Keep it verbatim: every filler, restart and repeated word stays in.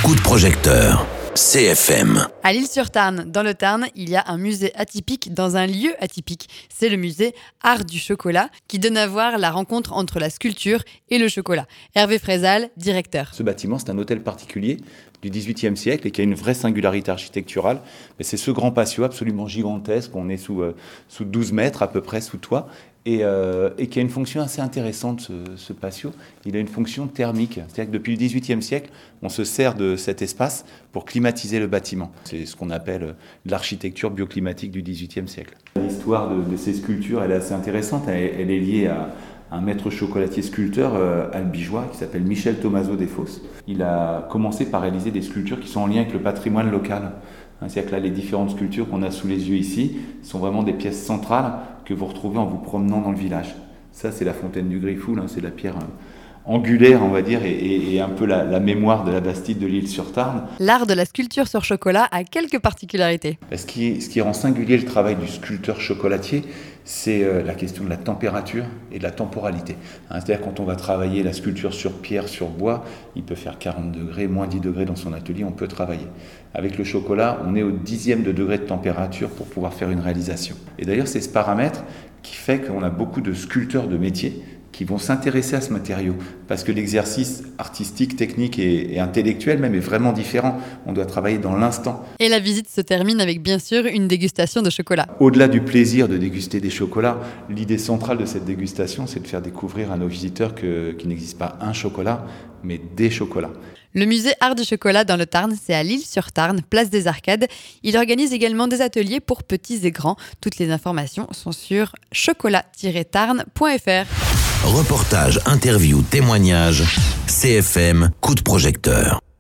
Coup de projecteur. C F M. À l'Isle-sur-Tarn, dans le Tarn, il y a un musée atypique dans un lieu atypique. C'est le musée Art du chocolat qui donne à voir la rencontre entre la sculpture et le chocolat. Hervé Frézal, directeur. Ce bâtiment, c'est un hôtel particulier du dix-huitième siècle et qui a une vraie singularité architecturale. Mais c'est ce grand patio absolument gigantesque. On est sous, euh, sous douze mètres à peu près sous toit. Et, euh, et qui a une fonction assez intéressante, ce, ce patio. Il a une fonction thermique. C'est-à-dire que depuis le dix-huitième siècle, on se sert de cet espace pour climatiser le bâtiment. C'est ce qu'on appelle l'architecture bioclimatique du dix-huitième siècle. L'histoire de, de ces sculptures, elle est assez intéressante. Elle, elle est liée à un maître chocolatier sculpteur euh, albigeois qui s'appelle Michel Thomazeau Desfosses. Il a commencé par réaliser des sculptures qui sont en lien avec le patrimoine local. C'est-à-dire que là, les différentes sculptures qu'on a sous les yeux ici sont vraiment des pièces centrales que vous retrouvez en vous promenant dans le village. Ça, c'est la fontaine du Griffoul, hein, c'est la pierre euh, angulaire, on va dire, et, et, et un peu la, la mémoire de la Bastide de l'Isle-sur-Tarn. L'art de la sculpture sur chocolat a quelques particularités. Ce qui, ce qui rend singulier le travail du sculpteur chocolatier, c'est euh, la question de la température et de la temporalité. Hein, c'est-à-dire quand on va travailler la sculpture sur pierre, sur bois, il peut faire quarante degrés, moins dix degrés dans son atelier, on peut travailler. Avec le chocolat, on est au dixième de degré de température pour pouvoir faire une réalisation. Et d'ailleurs, c'est ce paramètre qui fait qu'on a beaucoup de sculpteurs de métier qui vont s'intéresser à ce matériau, parce que l'exercice artistique, technique et, et intellectuel même est vraiment différent. On doit travailler dans l'instant. Et la visite se termine avec bien sûr une dégustation de chocolat. Au-delà du plaisir de déguster des chocolats, l'idée centrale de cette dégustation, c'est de faire découvrir à nos visiteurs que, qu'il n'existe pas un chocolat, mais des chocolats. Le musée Art du chocolat dans le Tarn, c'est à l'Isle-sur-Tarn, place des Arcades. Il organise également des ateliers pour petits et grands. Toutes les informations sont sur chocolat tiret tarn point f r. Reportage, interview, témoignage. C F M, coup de projecteur.